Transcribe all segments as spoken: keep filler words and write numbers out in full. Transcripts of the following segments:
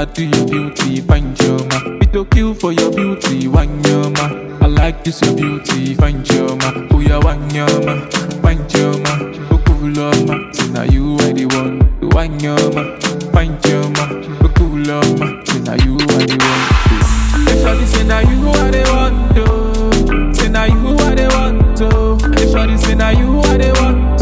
to your beauty, find your ma. We to kill for your beauty, one your ma. I like this your beauty, find your ma. Who ya one your ma, find your ma. Who cool ma, say now you are the one. One your ma, find your ma. Who cool ma, say now you are the one. They shawty say now you are the one to. Say now you are the one to. They shawty say now you are the one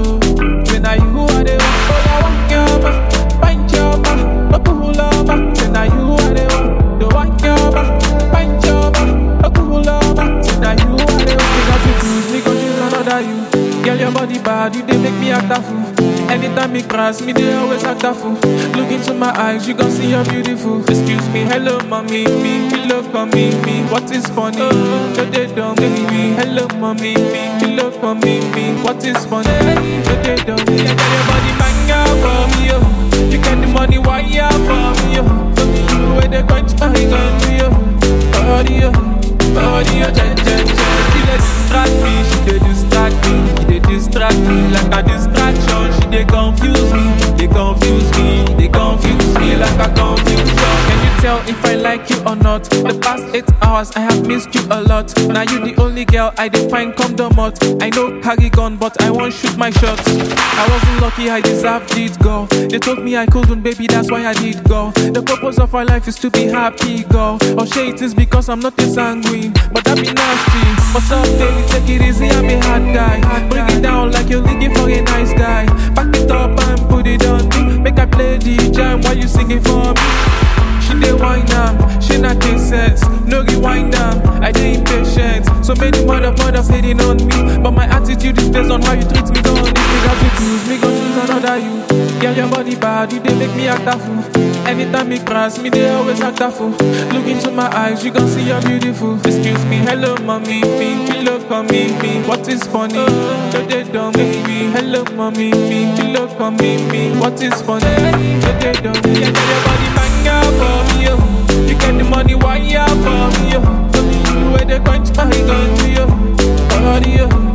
to. Say now you are the one. Oh ya one your ma. Find your man, a cool man. Say now you are the one. The one your man. Find your man, a cool man. Say now you are the one. Me got to choose, me go choose another you. Girl, your body bad, you they make me act a fool. Anytime me cross me, they always act a fool. Look into my eyes, you gon' see you're beautiful. Excuse me, hello mommy, me, me look on me, me. What is funny? No, they don't make me. Hello mommy, me, me look on me, me. What is funny? No, they don't make me. I got your body bang for me, yo. You get the money, why you for me, yo? Tell me you where they quench my gun, yo. Body, yo, body, yo, jen, jen, jen. She dey distract me, she dey distract me, she dey distract me like a distraction. She dey confuse me, they confuse me, they confuse me like a confusion. Can you tell if I like you or not? The past eight hours I have missed you a lot. Now you the only girl I define come the mot. I know carry gun, but I won't shoot my shots. I wasn't lucky, I deserved it, girl. They told me I couldn't, baby, that's why I did, go. The purpose of our life is to be happy, girl. Or say it is because I'm not a sanguine, but that be nasty. What's up, baby? Take it easy, I'm a hard guy. Bring it down like you're looking for a nice guy. Back it up and put it on me. Make I play the jam while you singing for me. She dey whine am, she not take sense. No rewind am, I dey impatient. So many mother mother hating on me, but my attitude is based on how you treat me. Don't need me got to choose, me go choose another you. Girl, your body bad, you dey make me act a fool. Anytime me cross me, they always act a fool. Look into my eyes, you gon' see you're beautiful. Excuse me, hello mommy, me, me look on me, me. What is funny? No, they don't make me. Hello mommy, me, me look on me, me. What is funny? No, they don't make me. I got your body bang for me, yo. You get the money, why you for me, yo? Tell me you where they quench my gun, yo. Body, yo.